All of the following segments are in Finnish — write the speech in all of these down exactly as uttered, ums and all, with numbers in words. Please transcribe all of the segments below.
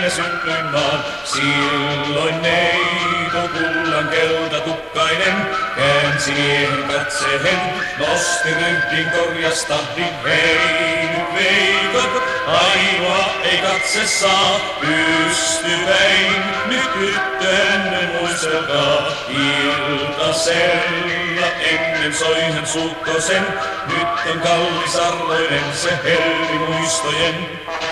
teille synnyin maan. Silloin neito kullan keltatukkainen käänsi miehen katseen, nosti ryhdin korjasta tahdin. Hei nyt veikot, ainoa ei katse saa pystypäin. Nyt tyttönne muistelkaa iltasella ennen soi hän suukkosen. Nyt on kallis arvoinen se helmimuistojen.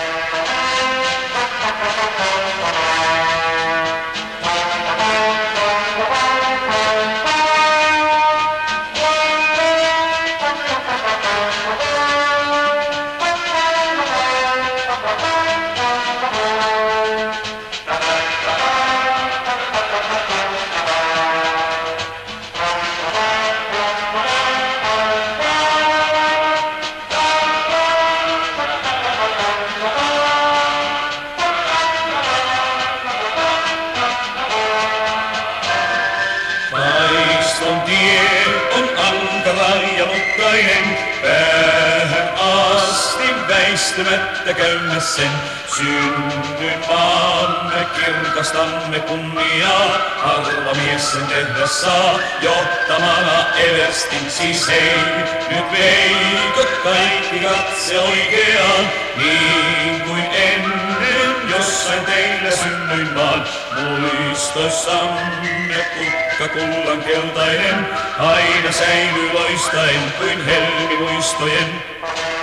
Paiston tie on ankara ja mutkainen, päähän asti väistymättä käymässä sen. Synnyin maamme, kirkastamme kunniaa, harva mies sen tehdä saa, johtamana everstin siis hei. Nyt veikot kaikki katse oikeaan, niin kuin ennen jossain teille synnyin maan. Muistoissamme kukka kullan keltainen, aina säilyy loistaen kuin helmimuistojen.